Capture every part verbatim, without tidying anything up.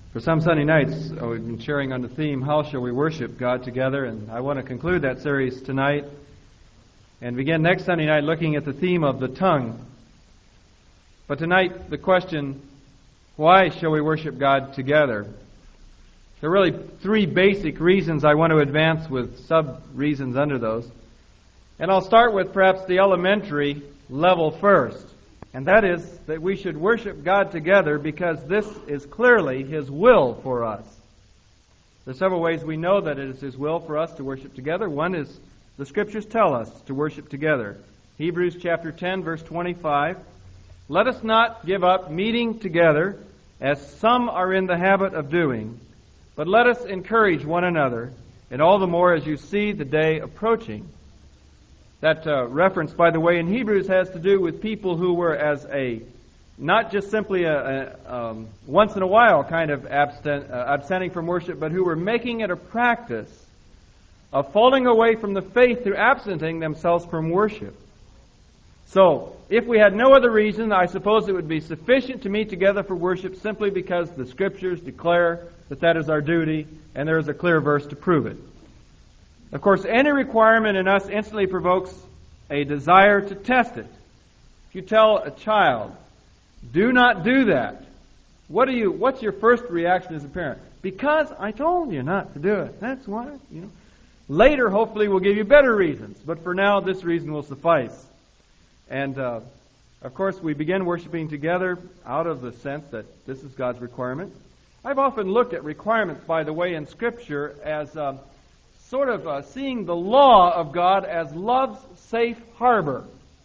For some Sunday nights, uh, we've been sharing on the theme, How Shall We Worship God Together? And I want to conclude that series tonight and begin next Sunday night looking at the theme of the tongue. But tonight, the question, why shall we worship God together? There are really three basic reasons I want to advance with sub-reasons under those. And I'll start with perhaps the elementary level first. And that is that we should worship God together because this is clearly His will for us. There are several ways we know that it is His will for us to worship together. One is the Scriptures tell us to worship together. Hebrews chapter ten, verse twenty-five. Let us not give up meeting together, as some are in the habit of doing, but let us encourage one another, and all the more as you see the day approaching. That uh, reference, by the way, in Hebrews has to do with people who were as a, not just simply a, a um, once in a while kind of abstent, uh, abstaining from worship, but who were making it a practice of falling away from the faith through absenting themselves from worship. So, if we had no other reason, I suppose it would be sufficient to meet together for worship simply because the Scriptures declare that that is our duty, and there is a clear verse to prove it. Of course, any requirement in us instantly provokes a desire to test it. If you tell a child, do not do that, what do you? What's your first reaction as a parent? Because I told you not to do it. That's why. You know. Later, hopefully, we'll give you better reasons. But for now, this reason will suffice. And, uh, of course, we begin worshiping together out of the sense that this is God's requirement. I've often looked at requirements, by the way, in Scripture as um, sort of uh, seeing the law of God as love's safe harbor.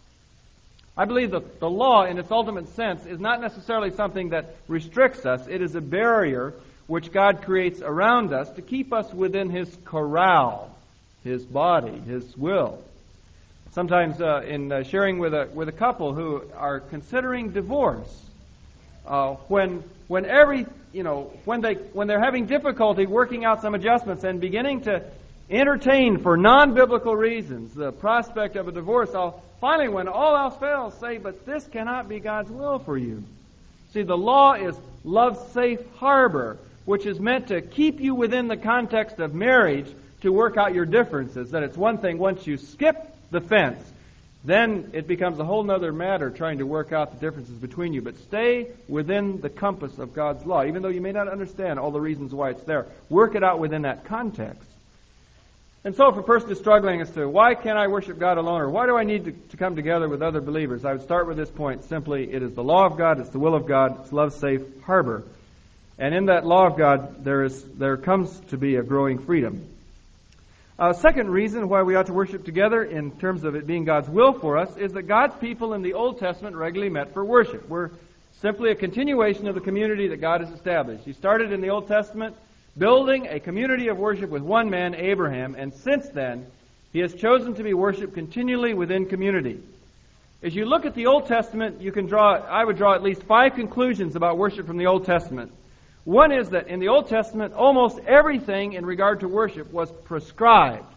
I believe that the law, in its ultimate sense, is not necessarily something that restricts us. It is a barrier which God creates around us to keep us within His corral, His body, His will. Sometimes uh, in uh, sharing with a with a couple who are considering divorce, uh, when when every you know when they when they're having difficulty working out some adjustments and beginning to entertain for non-biblical reasons the prospect of a divorce, I'll finally, when all else fails, say, but this cannot be God's will for you. See, the law is love's safe harbor, which is meant to keep you within the context of marriage to work out your differences. That it's one thing once you skip the fence, then it becomes a whole other matter trying to work out the differences between you. But stay within the compass of God's law, even though you may not understand all the reasons why it's there. Work it out within that context. And so if a person is struggling as to why can't I worship God alone, or why do I need to, to come together with other believers, I would start with this point simply: it is the law of God, it's the will of God, it's love's safe harbor. And in that law of God, there is there comes to be a growing freedom. A uh, second reason why we ought to worship together in terms of it being God's will for us is that God's people in the Old Testament regularly met for worship. We're simply a continuation of the community that God has established. He started in the Old Testament building a community of worship with one man, Abraham, and since then, He has chosen to be worshipped continually within community. As you look at the Old Testament, you can draw, I would draw at least five conclusions about worship from the Old Testament. One is that in the Old Testament, almost everything in regard to worship was prescribed.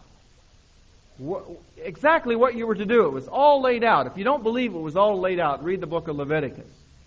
Exactly what you were to do. It was all laid out. If you don't believe it was all laid out, read the book of Leviticus.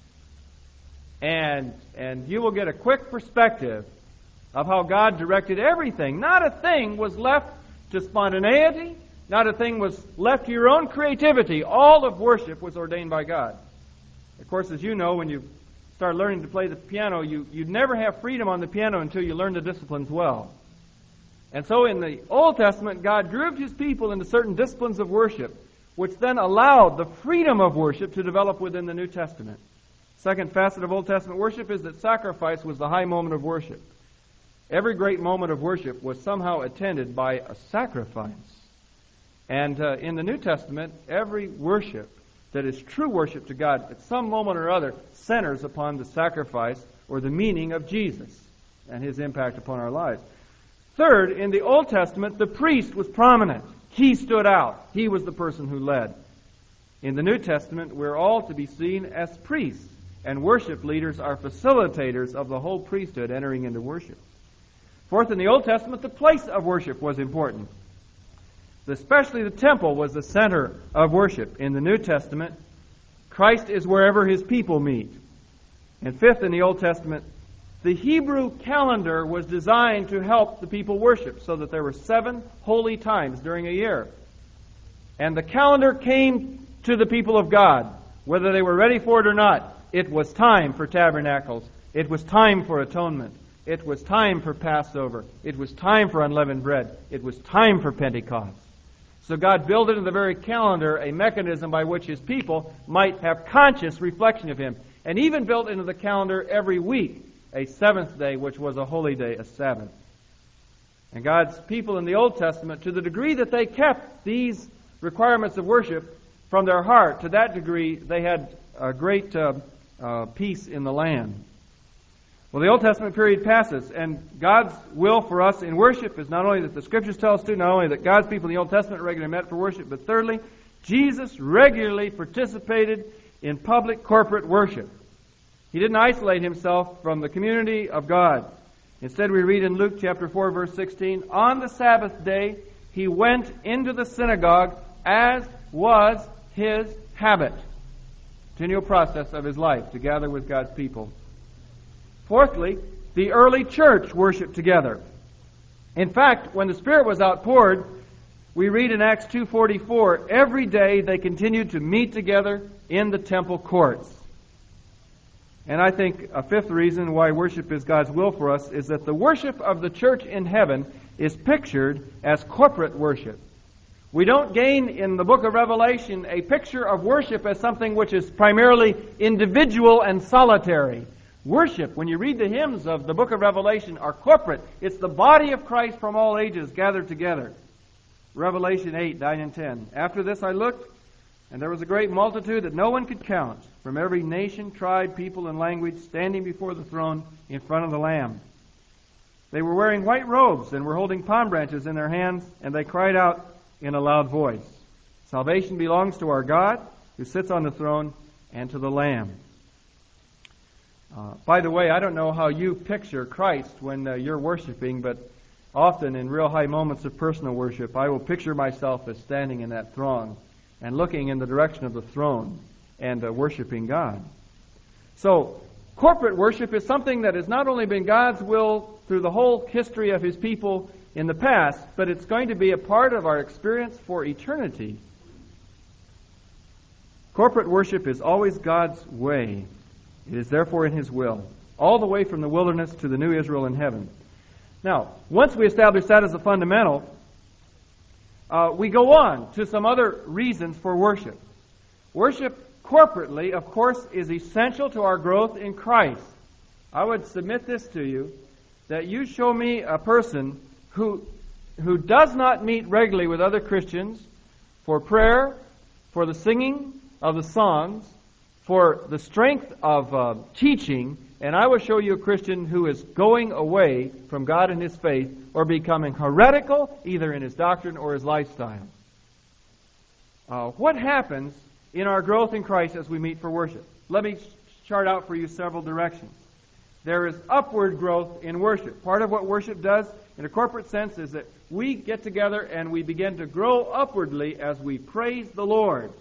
And, and you will get a quick perspective of how God directed everything. Not a thing was left to spontaneity. Not a thing was left to your own creativity. All of worship was ordained by God. Of course, as you know, when you start learning to play the piano, you, you'd never have freedom on the piano until you learn the disciplines well. And so in the Old Testament, God grouped His people into certain disciplines of worship, which then allowed the freedom of worship to develop within the New Testament. Second facet of Old Testament worship is that sacrifice was the high moment of worship. Every great moment of worship was somehow attended by a sacrifice. And uh, in the New Testament, every worship that is true worship to God at some moment or other centers upon the sacrifice or the meaning of Jesus and His impact upon our lives. Third, in the Old Testament, the priest was prominent. He stood out. He was the person who led. In the New Testament, we're all to be seen as priests, and worship leaders are facilitators of the whole priesthood entering into worship. Fourth, in the Old Testament, the place of worship was important. Especially the temple was the center of worship. In the New Testament, Christ is wherever His people meet. And fifth, in the Old Testament, The Hebrew calendar was designed to help the people worship, so that there were seven holy times during a year. And the calendar came to the people of God, whether they were ready for it or not. It was time for tabernacles. It was time for atonement. It was time for Passover. It was time for unleavened bread. It was time for Pentecost. So God built into the very calendar a mechanism by which His people might have conscious reflection of Him. And even built into the calendar every week a seventh day, which was a holy day, a Sabbath. And God's people in the Old Testament, to the degree that they kept these requirements of worship from their heart, to that degree they had a great uh, uh, peace in the land. Well, the Old Testament period passes, and God's will for us in worship is not only that the Scriptures tell us to, not only that God's people in the Old Testament regularly met for worship, but thirdly, Jesus regularly participated in public corporate worship. He didn't isolate Himself from the community of God. Instead, we read in Luke chapter four, verse sixteen, on the Sabbath day, He went into the synagogue as was His habit. Continual process of His life to gather with God's people. Fourthly, the early church worshiped together. In fact, when the Spirit was outpoured, we read in Acts two forty-four, every day they continued to meet together in the temple courts. And I think a fifth reason why worship is God's will for us is that the worship of the church in heaven is pictured as corporate worship. We don't gain in the book of Revelation a picture of worship as something which is primarily individual and solitary. Worship, when you read the hymns of the book of Revelation, are corporate. It's the body of Christ from all ages gathered together. Revelation eight, nine, and ten. After this I looked, and there was a great multitude that no one could count, from every nation, tribe, people, and language, standing before the throne in front of the Lamb. They were wearing white robes and were holding palm branches in their hands, and they cried out in a loud voice, salvation belongs to our God, who sits on the throne, and to the Lamb. Uh, by the way, I don't know how you picture Christ when uh, you're worshiping, but often in real high moments of personal worship, I will picture myself as standing in that throng and looking in the direction of the throne and uh, worshiping God. So, corporate worship is something that has not only been God's will through the whole history of His people in the past, but it's going to be a part of our experience for eternity. Corporate worship is always God's way. It is therefore in His will, all the way from the wilderness to the new Israel in heaven. Now, once we establish that as a fundamental, uh, we go on to some other reasons for worship. Worship corporately, of course, is essential to our growth in Christ. I would submit this to you, that you show me a person who, who does not meet regularly with other Christians for prayer, for the singing of the songs, for the strength of uh, teaching, and I will show you a Christian who is going away from God and his faith or becoming heretical either in his doctrine or his lifestyle. Uh, what happens in our growth in Christ as we meet for worship? Let me chart out for you several directions. There is upward growth in worship. Part of what worship does in a corporate sense is that we get together and we begin to grow upwardly as we praise the Lord.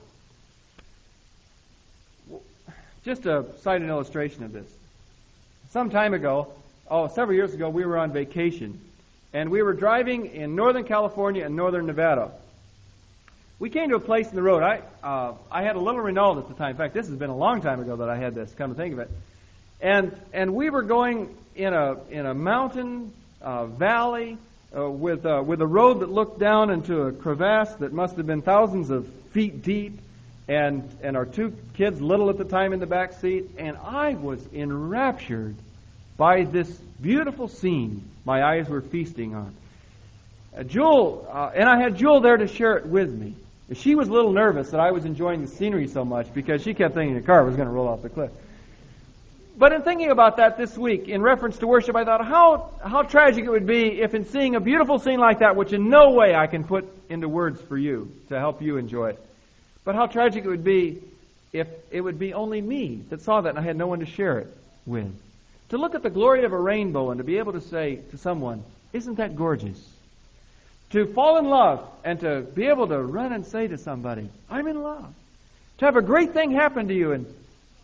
Just to cite an illustration of this. Some time ago, oh, several years ago, we were on vacation. And we were driving in Northern California and Northern Nevada. We came to a place in the road. I uh, I had a little Renault at the time. In fact, this has been a long time ago that I had this, come to think of it. And and we were going in a in a mountain uh, valley uh, with uh, with a road that looked down into a crevasse that must have been thousands of feet deep. And and our two kids, little at the time, in the back seat, and I was enraptured by this beautiful scene my eyes were feasting on. Uh, Jewel, uh, and I had Jewel there to share it with me. She was a little nervous that I was enjoying the scenery so much because she kept thinking the car was going to roll off the cliff. But in thinking about that this week, in reference to worship, I thought how how tragic it would be if in seeing a beautiful scene like that, which in no way I can put into words for you to help you enjoy it, but how tragic it would be if it would be only me that saw that and I had no one to share it with. To look at the glory of a rainbow and to be able to say to someone, isn't that gorgeous? To fall in love and to be able to run and say to somebody, I'm in love. To have a great thing happen to you and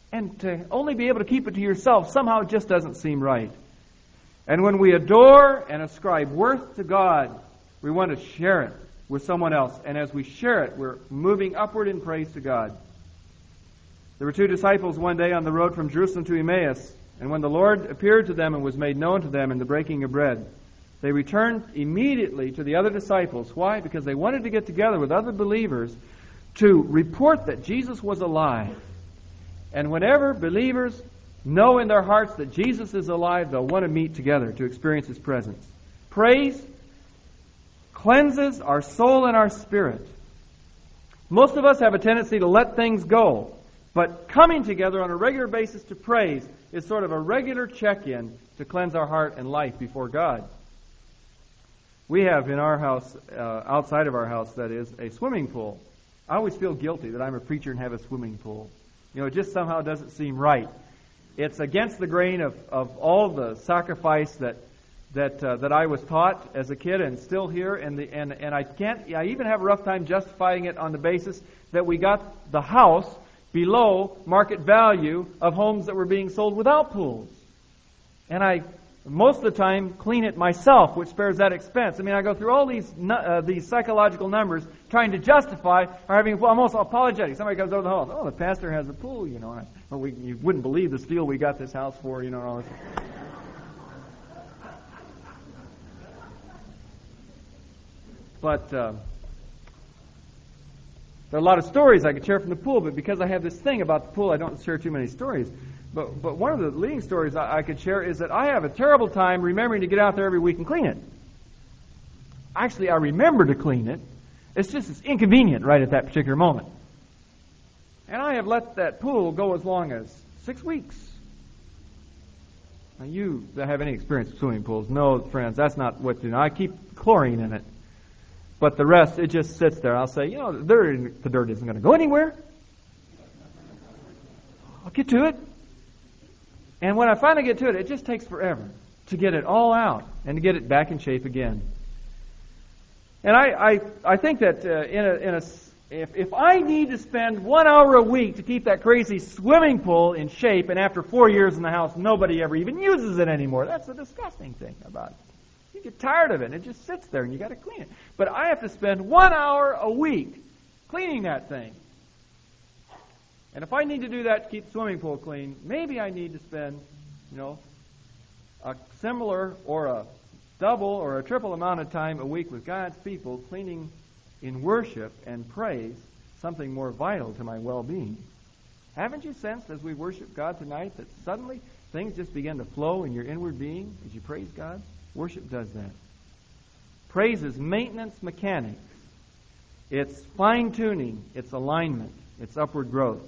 And to only be able to keep it to yourself somehow just doesn't seem right. And when we adore and ascribe worth to God, we want to share it with someone else. And as we share it, we're moving upward in praise to God. There were two disciples one day on the road from Jerusalem to Emmaus, and when the Lord appeared to them and was made known to them in the breaking of bread, they returned immediately to the other disciples. Why? Because they wanted to get together with other believers to report that Jesus was alive. And whenever believers know in their hearts that Jesus is alive, they'll want to meet together to experience His presence. Praise cleanses our soul and our spirit. Most of us have a tendency to let things go, but coming together on a regular basis to praise is sort of a regular check-in to cleanse our heart and life before God. We have in our house, uh, outside of our house, that is, a swimming pool. I always feel guilty that I'm a preacher and have a swimming pool. You know, it just somehow doesn't seem right. It's against the grain of, of all the sacrifice that that uh, that I was taught as a kid and still here, and the and and I can't. I even have a rough time justifying it on the basis that we got the house below market value of homes that were being sold without pools, and I most of the time clean it myself, which spares that expense. I mean, I go through all these uh, these psychological numbers trying to justify or having. Well, I'm also apologetic. Somebody comes over the house. Oh, the pastor has a pool, you know. And I, well, we you wouldn't believe the steal we got this house for, you know. And all this. But uh, there are a lot of stories I could share from the pool, but because I have this thing about the pool, I don't share too many stories. But but one of the leading stories I, I could share is that I have a terrible time remembering to get out there every week and clean it. Actually, I remember to clean it. It's just it's inconvenient right at that particular moment. And I have let that pool go as long as six weeks. Now, you that have any experience with swimming pools know, friends, that's not what you know. I keep chlorine in it. But the rest, it just sits there. I'll say, you know, the dirt, the dirt isn't going to go anywhere. I'll get to it. And when I finally get to it, it just takes forever to get it all out and to get it back in shape again. And I, I, I think that uh, in a, in a, if, if I need to spend one hour a week to keep that crazy swimming pool in shape, and after four years in the house, nobody ever even uses it anymore, that's a disgusting thing about it. You get tired of it, and it just sits there, and you got to clean it. But I have to spend one hour a week cleaning that thing. And if I need to do that to keep the swimming pool clean, maybe I need to spend, you know, a similar or a double or a triple amount of time a week with God's people cleaning in worship and praise, something more vital to my well-being. Haven't you sensed as we worship God tonight that suddenly things just begin to flow in your inward being as you praise God? Worship does that. Praise is maintenance mechanics. It's fine-tuning. It's alignment. It's upward growth.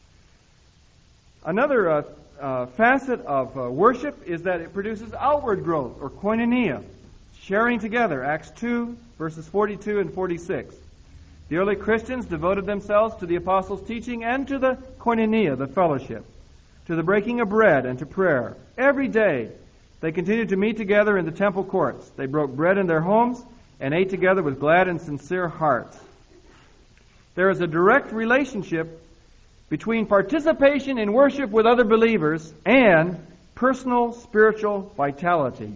Another uh, uh, facet of uh, worship is that it produces outward growth, or koinonia, sharing together. Acts two, verses forty-two and forty-six. The early Christians devoted themselves to the apostles' teaching and to the koinonia, the fellowship, to the breaking of bread and to prayer. Every day they continued to meet together in the temple courts. They broke bread in their homes and ate together with glad and sincere hearts. There is a direct relationship between participation in worship with other believers and personal spiritual vitality.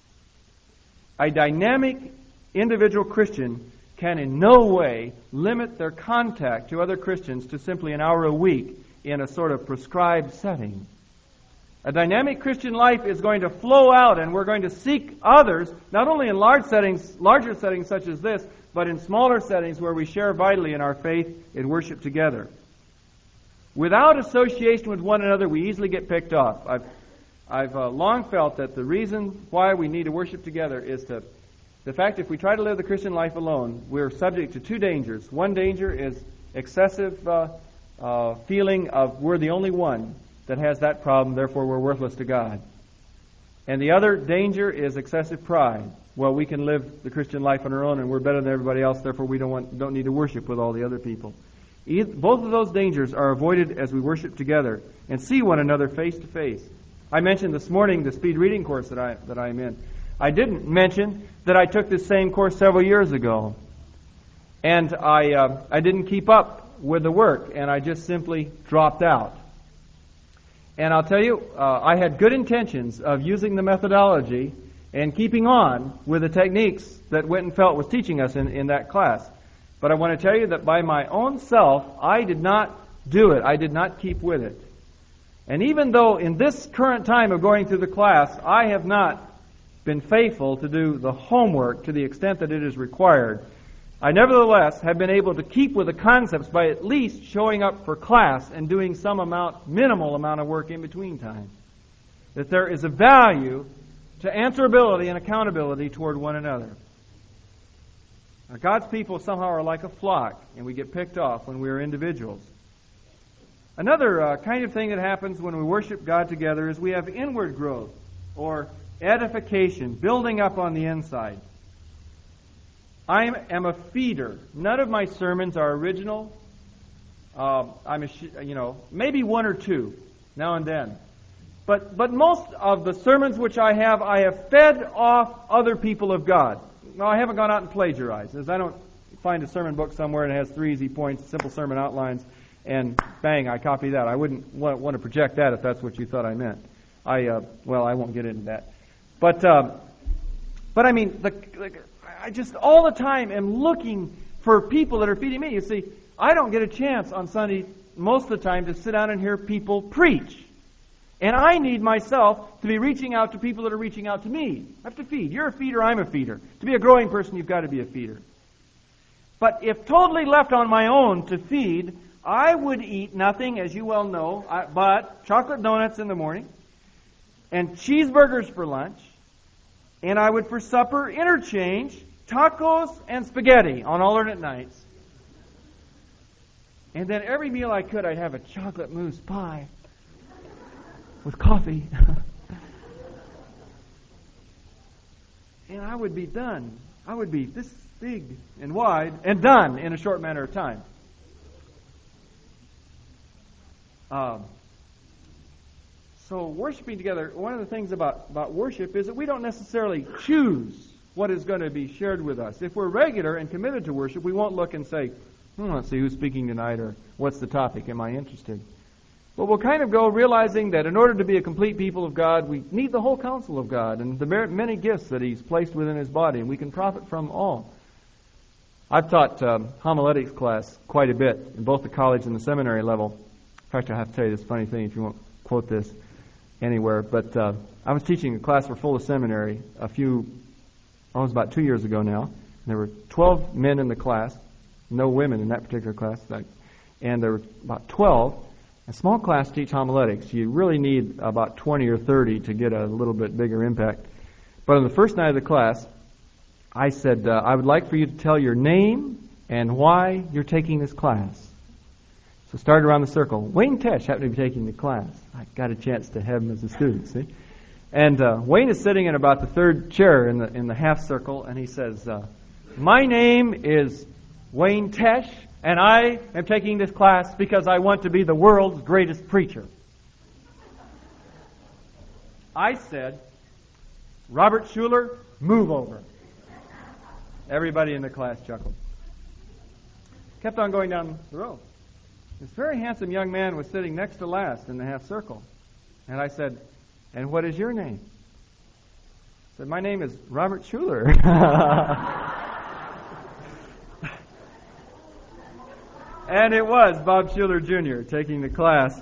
A dynamic individual Christian can in no way limit their contact to other Christians to simply an hour a week in a sort of prescribed setting. A dynamic Christian life is going to flow out, and we're going to seek others, not only in large settings, larger settings such as this, but in smaller settings where we share vitally in our faith in worship together. Without association with one another, we easily get picked off. I've, I've uh, long felt that the reason why we need to worship together is to, the fact if we try to live the Christian life alone, we're subject to two dangers. One danger is excessive uh, uh, feeling of we're the only one that has that problem, therefore we're worthless to God. And the other danger is excessive pride. Well, we can live the Christian life on our own and we're better than everybody else, therefore we don't want, don't need to worship with all the other people. Either, both of those dangers are avoided as we worship together and see one another face to face. I mentioned this morning the speed reading course that I that I'm in. I didn't mention that I took this same course several years ago, and I uh, I didn't keep up with the work, and I just simply dropped out. And I'll tell you, uh, I had good intentions of using the methodology and keeping on with the techniques that Witten Felt was teaching us in, in that class. But I want to tell you that by my own self, I did not do it. I did not keep with it. And even though in this current time of going through the class, I have not been faithful to do the homework to the extent that it is required, I nevertheless have been able to keep with the concepts by at least showing up for class and doing some amount, minimal amount of work in between time. That there is a value to answerability and accountability toward one another. Now, God's people somehow are like a flock, and we get picked off when we are individuals. Another uh, kind of thing that happens when we worship God together is we have inward growth, or edification, building up on the inside. I am a feeder. None of my sermons are original. Uh, I'm a, you know, maybe one or two now and then. But but most of the sermons which I have, I have fed off other people of God. Now, I haven't gone out and plagiarized. As I don't find a sermon book somewhere and it has three easy points, simple sermon outlines, and bang, I copy that. I wouldn't want, want to project that if that's what you thought I meant. I uh, well, I won't get into that. But uh, but I mean, the, the, I just all the time am looking for people that are feeding me. You see, I don't get a chance on Sunday most of the time to sit down and hear people preach. And I need myself to be reaching out to people that are reaching out to me. I have to feed. You're a feeder, I'm a feeder. To be a growing person, you've got to be a feeder. But if totally left on my own to feed, I would eat nothing, as you well know, but chocolate donuts in the morning, and cheeseburgers for lunch, and I would for supper interchange tacos and spaghetti on alternate nights. And then every meal I could, I'd have a chocolate mousse pie with coffee. And I would be done. I would be this big and wide and done in a short matter of time. Um, so worshiping together, one of the things about, about worship is that we don't necessarily choose what is going to be shared with us. If we're regular and committed to worship, we won't look and say, hmm, let's see who's speaking tonight or what's the topic, am I interested? But we'll kind of go realizing that in order to be a complete people of God, we need the whole counsel of God and the many gifts that He's placed within His body, and we can profit from all. I've taught um, homiletics class quite a bit in both the college and the seminary level. In fact, I have to tell you this funny thing if you won't quote this anywhere. But uh, I was teaching a class for Fuller Seminary a few, oh, it was about two years ago now. And there were twelve men in the class, no women in that particular class, and there were about twelve. A small class teach homiletics. You really need about twenty or thirty to get a little bit bigger impact. But on the first night of the class, I said, uh, I would like for you to tell your name and why you're taking this class. So started around the circle. Wayne Tesh happened to be taking the class. I got a chance to have him as a student, see? And uh, Wayne is sitting in about the third chair in the in the half circle, and he says, uh, my name is Wayne Tesh, and I am taking this class because I want to be the world's greatest preacher. I said, Robert Schuller, move over. Everybody in the class chuckled. Kept on going down the row. This very handsome young man was sitting next to last in the half circle. And I said, and what is your name? I said, my name is Robert Schuller. And it was Bob Schuller Junior taking the class.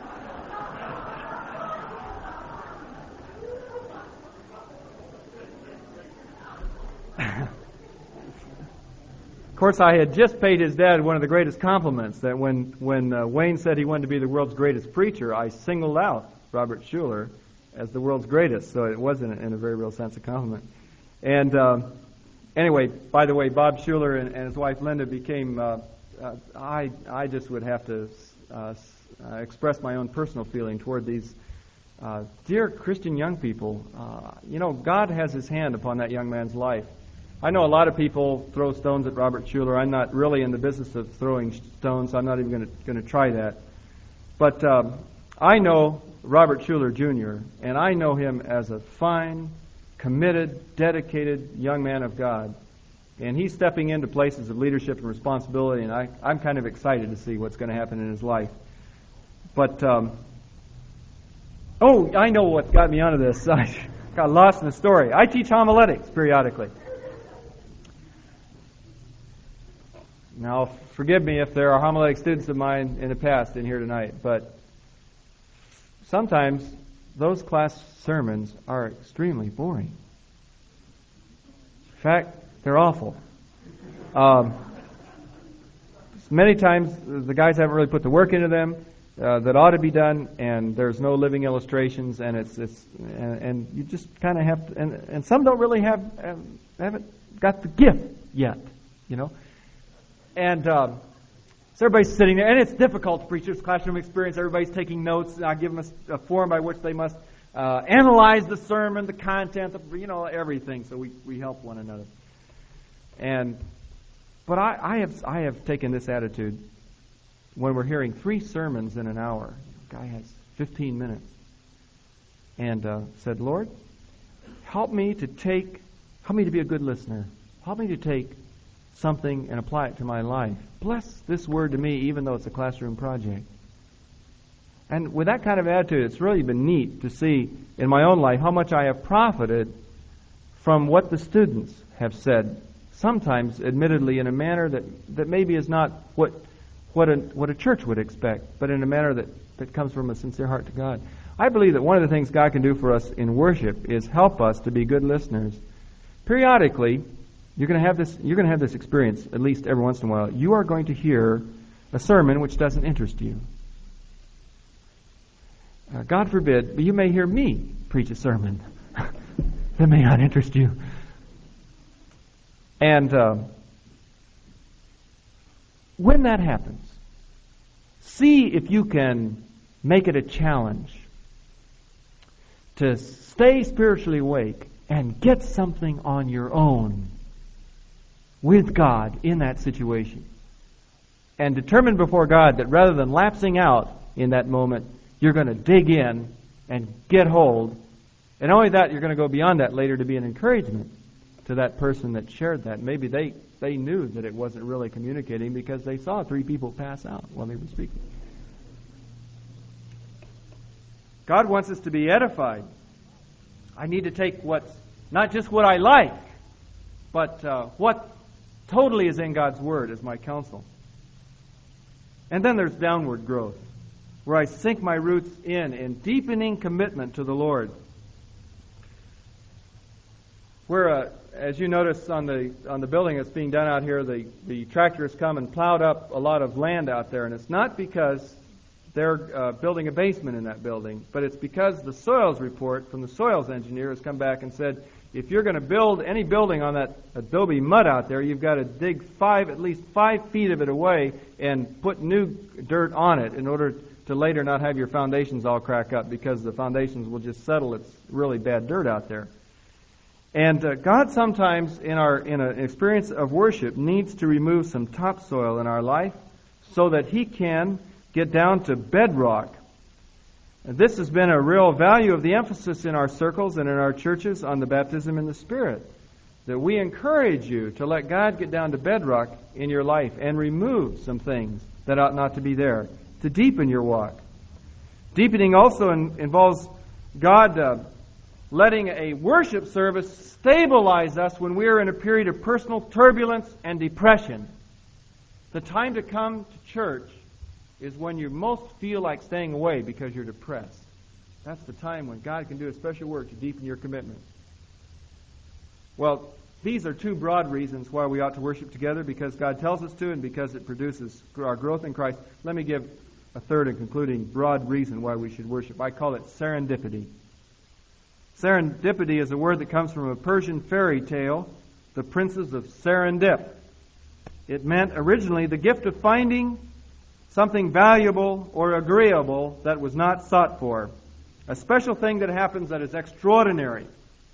Of course, I had just paid his dad one of the greatest compliments, that when, when uh, Wayne said he wanted to be the world's greatest preacher, I singled out Robert Schuller as the world's greatest, so it was in a, in a very real sense a compliment. And uh, anyway, by the way, Bob Schuller and, and his wife Linda became, uh, uh, I, I just would have to uh, uh, express my own personal feeling toward these uh, dear Christian young people. Uh, you know, God has His hand upon that young man's life. I know a lot of people throw stones at Robert Schuller. I'm not really in the business of throwing stones, so I'm not even going to going to try that. But um, I know Robert Schuller Junior, and I know him as a fine, committed, dedicated young man of God. And he's stepping into places of leadership and responsibility, and I, I'm kind of excited to see what's going to happen in his life. But um, Oh, I know what got me onto this. I got lost in the story. I teach homiletics periodically. Now, forgive me if there are homiletic students of mine in the past in here tonight, but sometimes those class sermons are extremely boring. In fact, they're awful. Um, many times the guys haven't really put the work into them uh, that ought to be done, and there's no living illustrations, and it's it's and, and you just kind of have to, and and some don't really have haven't got the gift yet, you know. And um, so everybody's sitting there, and it's difficult to preach this classroom experience. Everybody's taking notes. I give them a, a form by which they must uh, analyze the sermon, the content, the, you know, everything. So we, we help one another. And but I, I have I have taken this attitude when we're hearing three sermons in an hour. The guy has fifteen minutes, and uh, said, Lord, help me to take, help me to be a good listener. Help me to take something and apply it to my life. Bless this word to me, even though it's a classroom project. And with that kind of attitude, it's really been neat to see in my own life how much I have profited from what the students have said, sometimes admittedly in a manner that, that maybe is not what what a, what a church would expect, but in a manner that, that comes from a sincere heart to God. I believe that one of the things God can do for us in worship is help us to be good listeners. Periodically, You're going to have this. You're going to have this experience at least every once in a while. You are going to hear a sermon which doesn't interest you. Uh, God forbid, but you may hear me preach a sermon that may not interest you. And uh, when that happens, see if you can make it a challenge to stay spiritually awake and get something on your own with God in that situation. And determine before God that rather than lapsing out in that moment, you're going to dig in and get hold. And not only that, you're going to go beyond that later to be an encouragement to that person that shared that. Maybe they, they knew that it wasn't really communicating because they saw three people pass out while they were speaking. God wants us to be edified. I need to take what's not just what I like, but uh, what totally is in God's Word as my counsel. And then there's downward growth, where I sink my roots in, in deepening commitment to the Lord. Where, uh, as you notice on the on the building that's being done out here, the, the tractor has come and plowed up a lot of land out there. And it's not because they're uh, building a basement in that building, but it's because the soils report from the soils engineer has come back and said, if you're going to build any building on that adobe mud out there, you've got to dig five, at least five feet of it away and put new dirt on it in order to later not have your foundations all crack up, because the foundations will just settle. It's really bad dirt out there. And uh, God sometimes in our in an experience of worship needs to remove some topsoil in our life so that He can get down to bedrock. And this has been a real value of the emphasis in our circles and in our churches on the baptism in the Spirit. That we encourage you to let God get down to bedrock in your life and remove some things that ought not to be there, to deepen your walk. Deepening also in, involves God uh, letting a worship service stabilize us when we are in a period of personal turbulence and depression. The time to come to church is when you most feel like staying away because you're depressed. That's the time when God can do a special work to deepen your commitment. Well, these are two broad reasons why we ought to worship together, because God tells us to and because it produces our growth in Christ. Let me give a third and concluding broad reason why we should worship. I call it serendipity. Serendipity is a word that comes from a Persian fairy tale, The Princes of Serendip. It meant originally the gift of finding something valuable or agreeable that was not sought for. A special thing that happens that is extraordinary.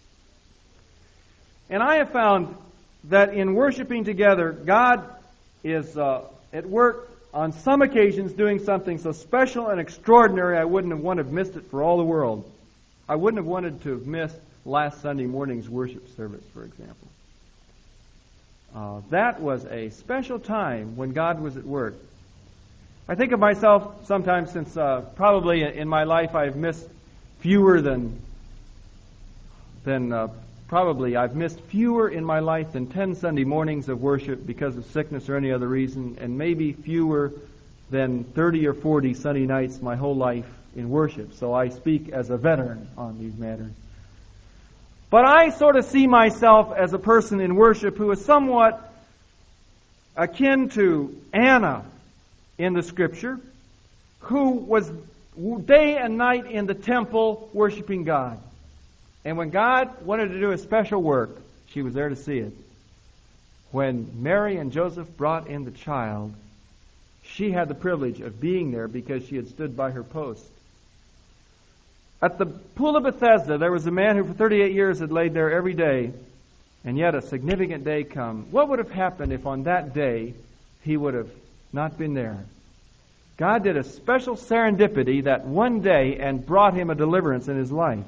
And I have found that in worshiping together, God is uh, at work on some occasions doing something so special and extraordinary I wouldn't have wanted to have missed it for all the world. I wouldn't have wanted to have missed last Sunday morning's worship service, for example. Uh, that was a special time when God was at work. I think of myself sometimes since uh, probably in my life I've missed fewer than, than uh, probably I've missed fewer in my life than ten Sunday mornings of worship because of sickness or any other reason, and maybe fewer than thirty or forty Sunday nights my whole life in worship. So I speak as a veteran on these matters. But I sort of see myself as a person in worship who is somewhat akin to Anna in the Scripture, who was day and night in the temple worshiping God. And when God wanted to do a special work, she was there to see it. When Mary and Joseph brought in the child, she had the privilege of being there because she had stood by her post. At the pool of Bethesda, there was a man who for thirty-eight years had laid there every day, and yet a significant day come. What would have happened if on that day he would have not been there? God did a special serendipity that one day and brought him a deliverance in his life.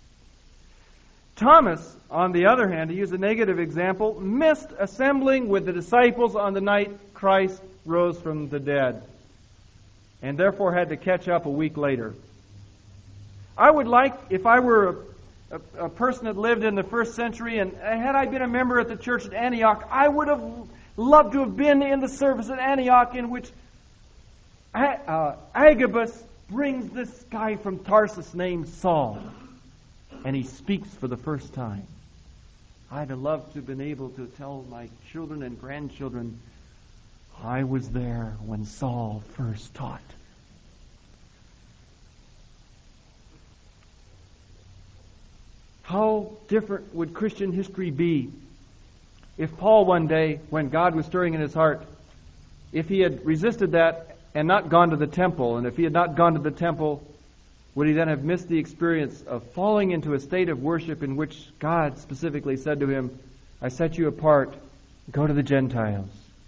Thomas, on the other hand, to use a negative example, missed assembling with the disciples on the night Christ rose from the dead, and therefore had to catch up a week later. I would like, if I were a, a, a person that lived in the first century, and had I been a member at the church at Antioch, I would have loved to have been in the service at Antioch in which uh, Agabus brings this guy from Tarsus named Saul, and he speaks for the first time. I'd have loved to have been able to tell my children and grandchildren, I was there when Saul first taught. How different would Christian history be if Paul one day, when God was stirring in his heart, if he had resisted that and not gone to the temple, and if he had not gone to the temple, would he then have missed the experience of falling into a state of worship in which God specifically said to him, I set you apart, go to the Gentiles.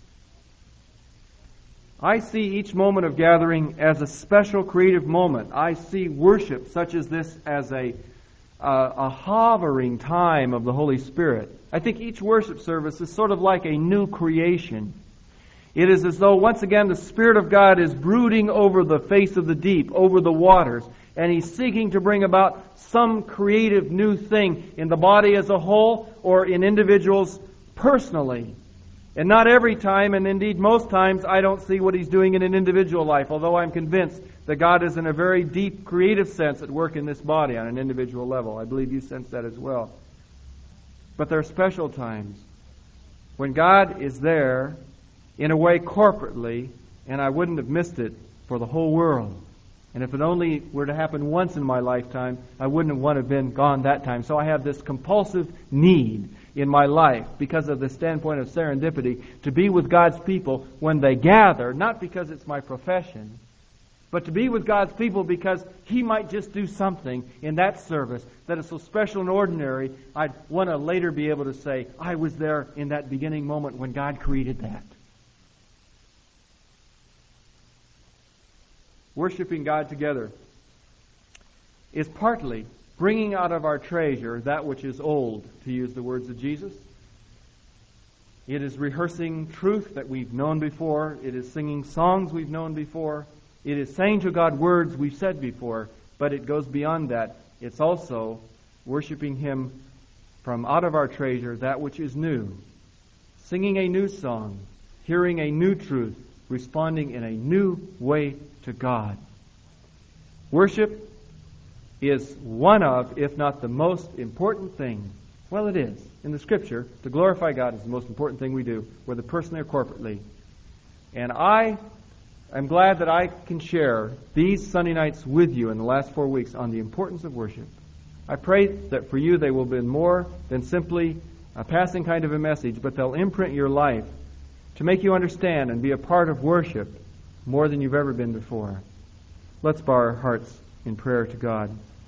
I see each moment of gathering as a special creative moment. I see worship such as this as a Uh, a hovering time of the Holy Spirit. I think each worship service is sort of like a new creation. It is as though once again the Spirit of God is brooding over the face of the deep, over the waters, and He's seeking to bring about some creative new thing in the body as a whole or in individuals personally. And not every time, and indeed most times, I don't see what He's doing in an individual life, although I'm convinced that God is in a very deep creative sense at work in this body on an individual level. I believe you sense that as well. But there are special times when God is there in a way corporately, and I wouldn't have missed it for the whole world. And if it only were to happen once in my lifetime, I wouldn't have want to have been gone that time. So I have this compulsive need in my life, because of the standpoint of serendipity, to be with God's people when they gather, not because it's my profession, but to be with God's people because He might just do something in that service that is so special and ordinary, I'd want to later be able to say, I was there in that beginning moment when God created that. Worshiping God together is partly bringing out of our treasure that which is old, to use the words of Jesus. It is rehearsing truth that we've known before. It is singing songs we've known before. It is saying to God words we've said before, but it goes beyond that. It's also worshiping Him from out of our treasure that which is new. Singing a new song, hearing a new truth, responding in a new way to God. Worship is one of, if not the most important thing. Well, it is. In the Scripture, to glorify God is the most important thing we do, whether personally or corporately. And I am glad that I can share these Sunday nights with you in the last four weeks on the importance of worship. I pray that for you they will be more than simply a passing kind of a message, but they'll imprint your life to make you understand and be a part of worship more than you've ever been before. Let's bow our hearts in prayer to God.